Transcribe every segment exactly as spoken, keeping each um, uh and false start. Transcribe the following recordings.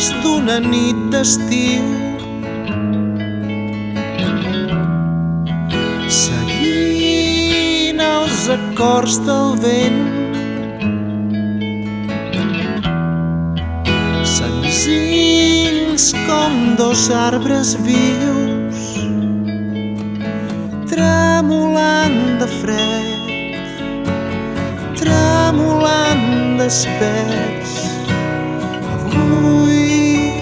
dins d'una nit d'estiu, seguint els acords del vent, senzills com dos arbres vius, tremolant de fred, tremolant desperts. Avui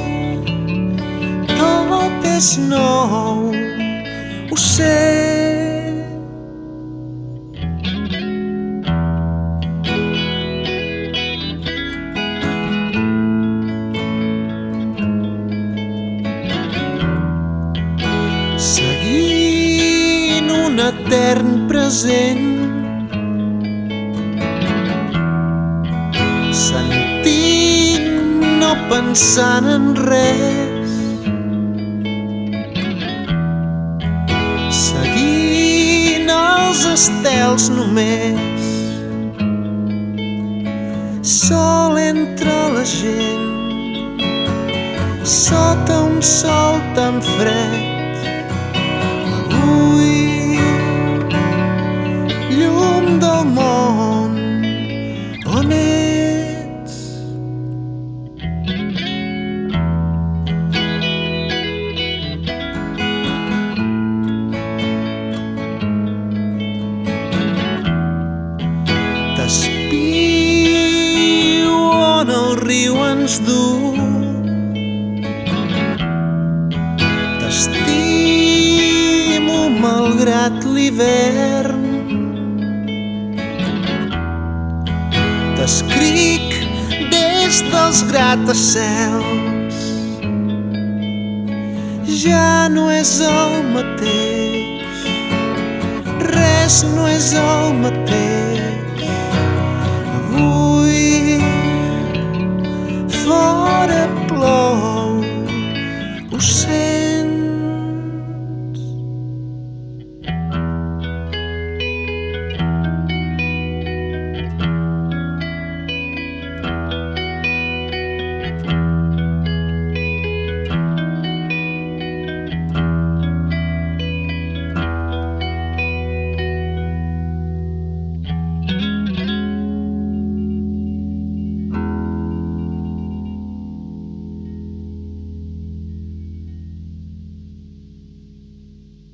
tot és nou, ho sé. Seguint un etern present, sentint, no pensant en res, seguint els estels només, sol entre la gent, sota un sol tan fred. Avui, llum del món, on ets? T'espio on el riu ens du, t'estimo malgrat l'hivern, t'escric des dels gratacels. Ja no és el mateix, res no és el mateix. Avui